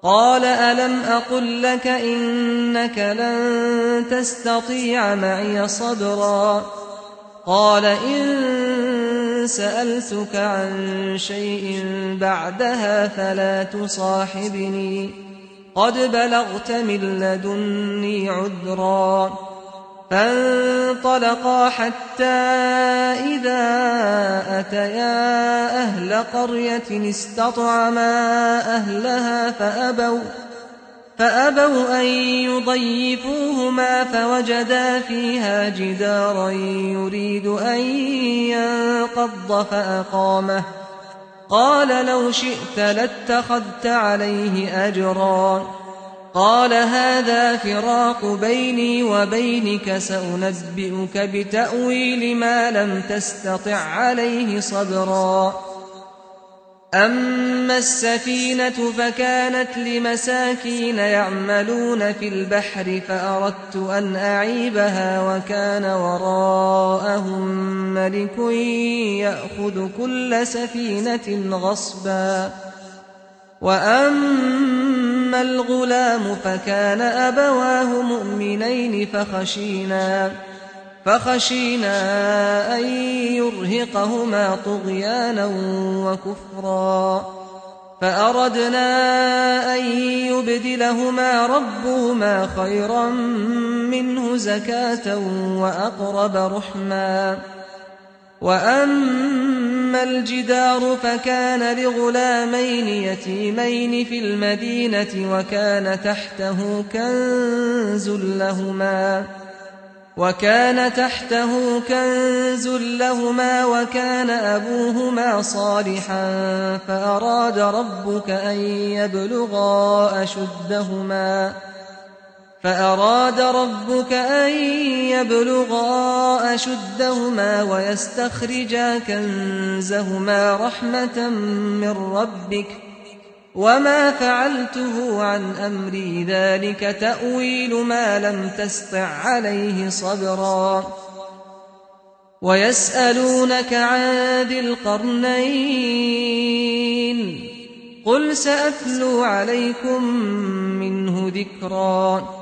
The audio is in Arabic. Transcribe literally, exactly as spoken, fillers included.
قال ألم أقل لك إنك لن تستطيع معي صبرا قال إن سألتك عن شيء بعدها فلا تصاحبني قد بلغت من لدني عذرا فانطلقا حتى إذا أتيا أهل قرية استطعما أهلها فأبوا, فأبوا أن يضيفوهما فوجدا فيها جدارا يريد أن ينقض فأقامه قال لو شئت لاتخذت عليه أجرا قال هذا فراق بيني وبينك سأنبئك بتأويل ما لم تستطع عليه صبرا أما السفينة فكانت لمساكين يعملون في البحر فأردت أن أعيبها وكان وراءهم ملك يأخذ كل سفينة غصبا وأما الغلام فكان أبواه مؤمنين فخشينا فخشينا أن يرهقهما طغيانا وكفرا فأردنا أن يبدلهما ربهما خيرا منه زكاة وأقرب رحما وأما الجدار فكان لغلامين يتيمين في المدينة وكان تحته كنز لهما وكان تحته كنز لهما وكان أبوهما صالحا فأراد ربك أن يبلغا أشدهما فأراد ربك أن يبلغا أشدهما ويستخرجا كنزهما رحمة من ربك وما فعلته عن أمري ذلك تأويل ما لم تسطع عليه صبرا ويسألونك عن ذي القرنين قل سأتلو عليكم منه ذكرا